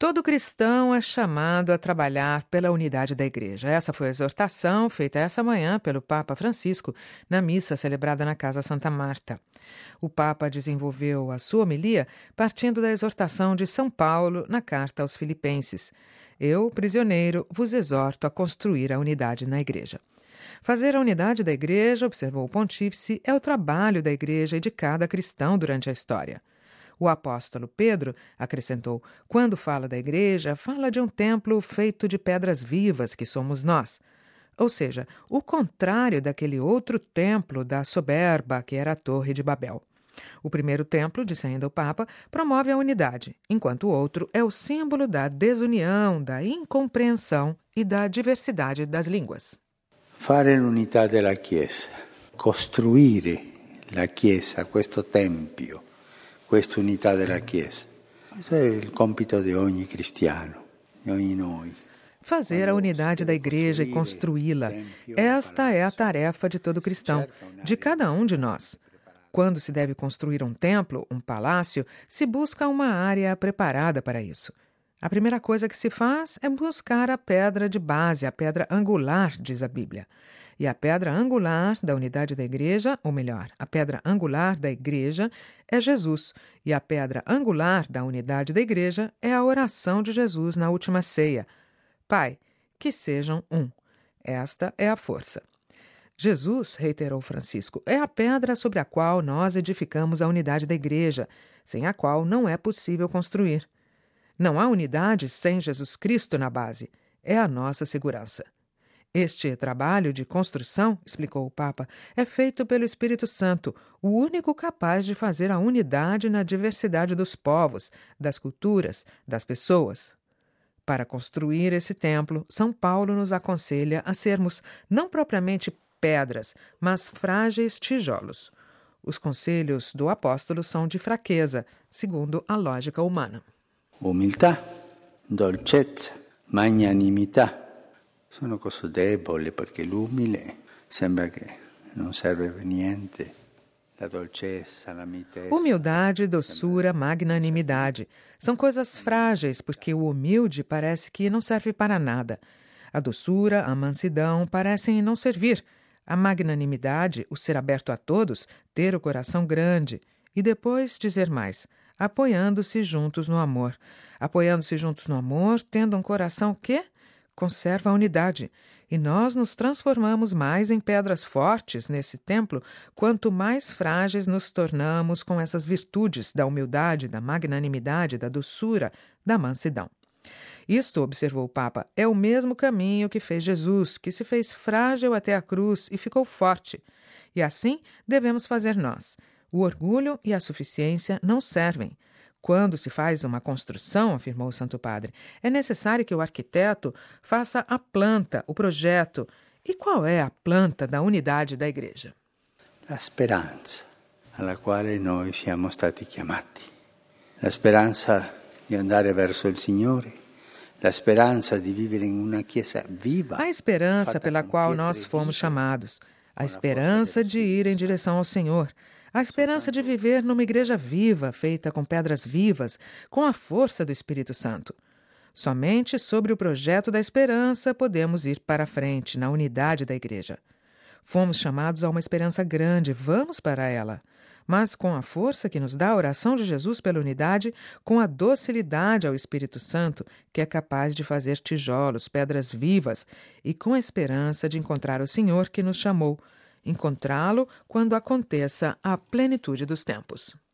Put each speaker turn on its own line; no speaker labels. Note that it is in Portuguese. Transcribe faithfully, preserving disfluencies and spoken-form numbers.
Todo cristão é chamado a trabalhar pela unidade da Igreja. Essa foi a exortação feita essa manhã pelo Papa Francisco na missa celebrada na Casa Santa Marta. O Papa desenvolveu a sua homilia partindo da exortação de São Paulo na carta aos Filipenses. Eu, prisioneiro, vos exorto a construir a unidade na Igreja. Fazer a unidade da Igreja, observou o pontífice, é o trabalho da Igreja e de cada cristão durante a história. O apóstolo Pedro acrescentou, quando fala da Igreja, fala de um templo feito de pedras vivas que somos nós. Ou seja, o contrário daquele outro templo da soberba que era a Torre de Babel. O primeiro templo, disse ainda o Papa, promove a unidade, enquanto o outro é o símbolo da desunião, da incompreensão e da diversidade das línguas.
Fare l'unità della Chiesa, costruire la Chiesa, questo tempio, questa unità della Chiesa. Questo è il compito di ogni cristiano, di ogni noi.
Fazer a unidade da Igreja e construí-la. Esta é a tarefa de todo cristão, de cada um de nós. Quando se deve construir um templo, um palácio, se busca uma área preparada para isso. A primeira coisa que se faz é buscar a pedra de base, a pedra angular, diz a Bíblia. E a pedra angular da unidade da Igreja, ou melhor, a pedra angular da Igreja é Jesus. E a pedra angular da unidade da Igreja é a oração de Jesus na última ceia. Pai, que sejam um. Esta é a força. Jesus, reiterou Francisco, é a pedra sobre a qual nós edificamos a unidade da Igreja, sem a qual não é possível construir. Não há unidade sem Jesus Cristo na base. É a nossa segurança. Este trabalho de construção, explicou o Papa, é feito pelo Espírito Santo, o único capaz de fazer a unidade na diversidade dos povos, das culturas, das pessoas. Para construir esse templo, São Paulo nos aconselha a sermos não propriamente pedras, mas frágeis tijolos. Os conselhos do apóstolo são de fraqueza, segundo a lógica humana.
Umiltà, dolcezza, magnanimità. Sono cose deboli perché l'umile sembra che non serve per niente. La dolcezza, la mitezza.
Humildade, doçura, magnanimidade. São coisas frágeis porque o humilde parece que não serve para nada. A doçura, a mansidão parecem não servir. A magnanimidade, o ser aberto a todos, ter o coração grande. E depois dizer mais, apoiando-se juntos no amor. Apoiando-se juntos no amor, tendo um coração que conserva a unidade. E nós nos transformamos mais em pedras fortes nesse templo, quanto mais frágeis nos tornamos com essas virtudes da humildade, da magnanimidade, da doçura, da mansidão. Isto, observou o Papa, é o mesmo caminho que fez Jesus, que se fez frágil até a cruz e ficou forte. E assim devemos fazer nós. O orgulho e a suficiência não servem. Quando se faz uma construção, afirmou o Santo Padre, é necessário que o arquiteto faça a planta, o projeto. E qual é a planta da unidade da Igreja?
La speranza alla quale noi siamo stati chiamati. La speranza di andare verso il Signore. La speranza di vivere in una chiesa viva.
A esperança pela qual nós fomos chamados. A esperança de ir em direção ao Senhor. A esperança de viver numa igreja viva, feita com pedras vivas, com a força do Espírito Santo. Somente sobre o projeto da esperança podemos ir para a frente, na unidade da igreja. Fomos chamados a uma esperança grande, vamos para ela. Mas com a força que nos dá a oração de Jesus pela unidade, com a docilidade ao Espírito Santo, que é capaz de fazer tijolos, pedras vivas, e com a esperança de encontrar o Senhor que nos chamou, encontrá-lo quando aconteça a plenitude dos tempos.